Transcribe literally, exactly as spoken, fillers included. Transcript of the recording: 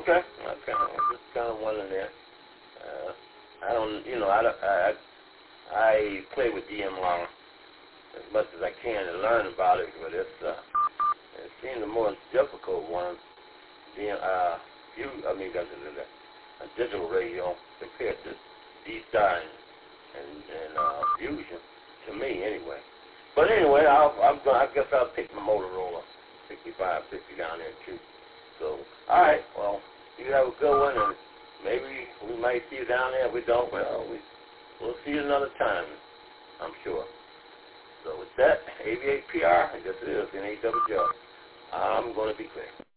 Okay. Okay. I'm just kind of wondering there. Uh, I don't, you know, I, I, I play with D M R as much as I can to learn about it, but it's, uh, it seems the more difficult one, D M, uh, you, I mean, that's a, a digital radio compared to D-Star and, and, and uh, Fusion, to me anyway. But anyway, I'll, I'm gonna, I guess I'll take my Motorola sixty-five fifty down there too. So, all right, well, you have a good one, and maybe we might see you down there. If we don't, well, we, we'll see you another time, I'm sure. So with that, A V A P R, I guess it is, N A W J, I'm going to be clear.